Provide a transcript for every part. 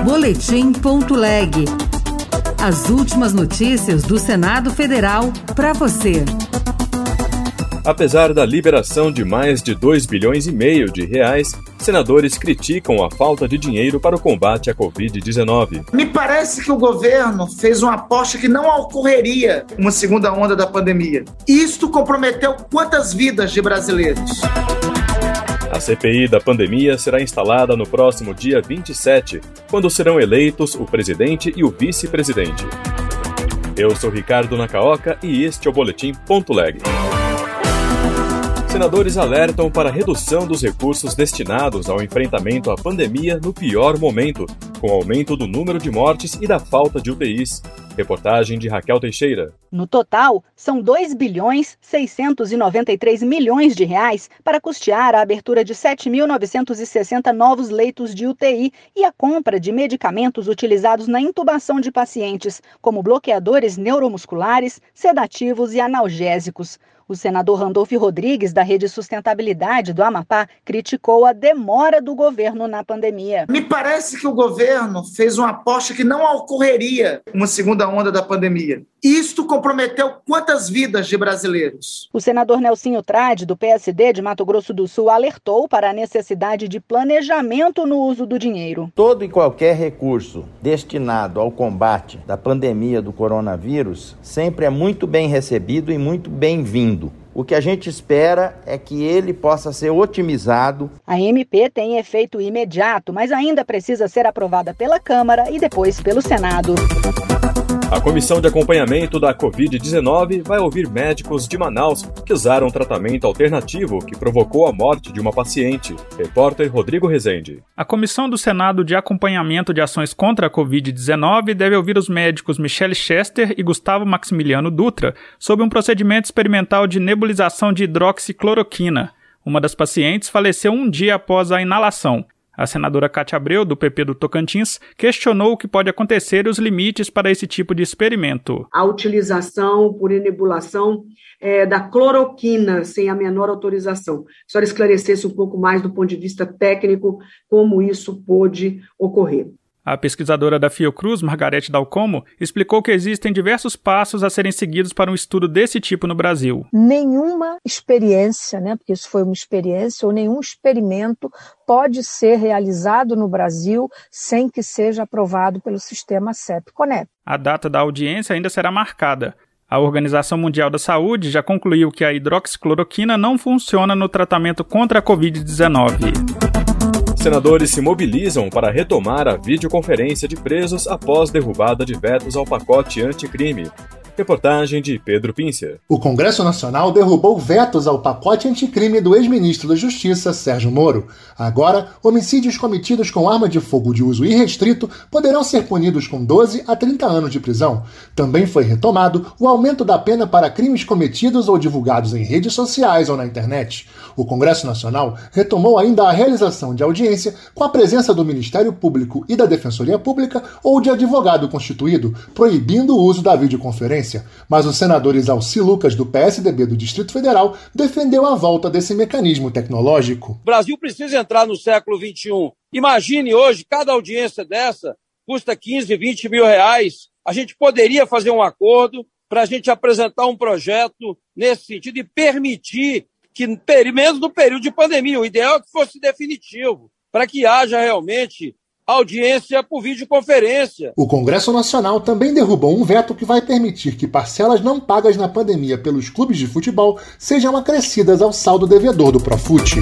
Boletim.leg. As últimas notícias do Senado Federal para você. Apesar da liberação de mais de 2,5 bilhões de reais, senadores criticam a falta de dinheiro para o combate à Covid-19. Me parece que o governo fez uma aposta que não ocorreria uma segunda onda da pandemia. Isto comprometeu quantas vidas de brasileiros? A CPI da pandemia será instalada no próximo dia 27, quando serão eleitos o presidente e o vice-presidente. Eu sou Ricardo Nacaoca e este é o Boletim.leg. Senadores alertam para a redução dos recursos destinados ao enfrentamento à pandemia no pior momento, com o aumento do número de mortes e da falta de UTIs. Reportagem de Raquel Teixeira. No total, são 2,693 bilhões de reais para custear a abertura de 7.960 novos leitos de UTI e a compra de medicamentos utilizados na intubação de pacientes, como bloqueadores neuromusculares, sedativos e analgésicos. O senador Randolfo Rodrigues, da Rede Sustentabilidade do Amapá, criticou a demora do governo na pandemia. Me parece que o governo fez uma aposta que não ocorreria uma segunda onda da pandemia. Isto comprometeu quantas vidas de brasileiros? O senador Nelsinho Trade, do PSD de Mato Grosso do Sul, alertou para a necessidade de planejamento no uso do dinheiro. Todo e qualquer recurso destinado ao combate da pandemia do coronavírus sempre é muito bem recebido e muito bem-vindo. O que a gente espera é que ele possa ser otimizado. A MP tem efeito imediato, mas ainda precisa ser aprovada pela Câmara e depois pelo Senado. A Comissão de Acompanhamento da Covid-19 vai ouvir médicos de Manaus que usaram um tratamento alternativo que provocou a morte de uma paciente. Repórter Rodrigo Rezende. A Comissão do Senado de Acompanhamento de Ações contra a Covid-19 deve ouvir os médicos Michele Chester e Gustavo Maximiliano Dutra sobre um procedimento experimental de nebulização de hidroxicloroquina. Uma das pacientes faleceu um dia após a inalação. A senadora Cátia Abreu, do PP do Tocantins, questionou o que pode acontecer e os limites para esse tipo de experimento. A utilização por inibulação da cloroquina sem a menor autorização. A senhora esclarecesse um pouco mais do ponto de vista técnico como isso pôde ocorrer. A pesquisadora da Fiocruz, Margarete Dalcomo, explicou que existem diversos passos a serem seguidos para um estudo desse tipo no Brasil. Nenhuma experiência, porque isso foi uma experiência, ou nenhum experimento pode ser realizado no Brasil sem que seja aprovado pelo sistema CEP-CONEP. A data da audiência ainda será marcada. A Organização Mundial da Saúde já concluiu que a hidroxicloroquina não funciona no tratamento contra a Covid-19. Senadores se mobilizam para retomar a videoconferência de presos após derrubada de vetos ao pacote anticrime. Reportagem de Pedro Pincer. O Congresso Nacional derrubou vetos ao pacote anticrime do ex-ministro da Justiça, Sérgio Moro. Agora, homicídios cometidos com arma de fogo de uso irrestrito poderão ser punidos com 12 a 30 anos de prisão. Também foi retomado o aumento da pena para crimes cometidos ou divulgados em redes sociais ou na internet. O Congresso Nacional retomou ainda a realização de audiência com a presença do Ministério Público e da Defensoria Pública ou de advogado constituído, proibindo o uso da videoconferência. Mas o senador Exalci Lucas, do PSDB do Distrito Federal, defendeu a volta desse mecanismo tecnológico. O Brasil precisa entrar no século XXI. Imagine hoje, cada audiência dessa custa 15, 20 mil reais. A gente poderia fazer um acordo para a gente apresentar um projeto nesse sentido e permitir que, mesmo no período de pandemia, o ideal é que fosse definitivo, para que haja realmente audiência por videoconferência. O Congresso Nacional também derrubou um veto que vai permitir que parcelas não pagas na pandemia pelos clubes de futebol sejam acrescidas ao saldo devedor do Profut.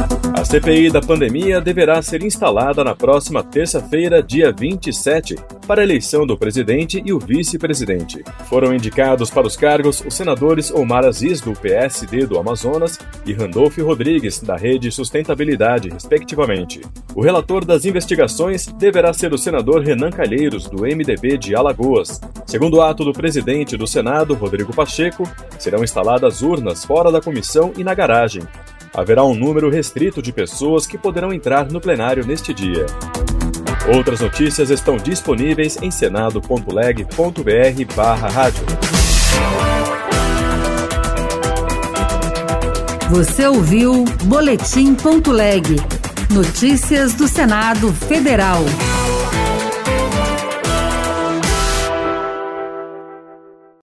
A CPI da pandemia deverá ser instalada na próxima terça-feira, dia 27, para a eleição do presidente e o vice-presidente. Foram indicados para os cargos os senadores Omar Aziz, do PSD do Amazonas, e Randolfo Rodrigues, da Rede Sustentabilidade, respectivamente. O relator das investigações deverá ser o senador Renan Calheiros, do MDB de Alagoas. Segundo o ato do presidente do Senado, Rodrigo Pacheco, serão instaladas urnas fora da comissão e na garagem. Haverá um número restrito de pessoas que poderão entrar no plenário neste dia. Outras notícias estão disponíveis em senado.leg.br/rádio. Você ouviu Boletim.leg. Notícias do Senado Federal.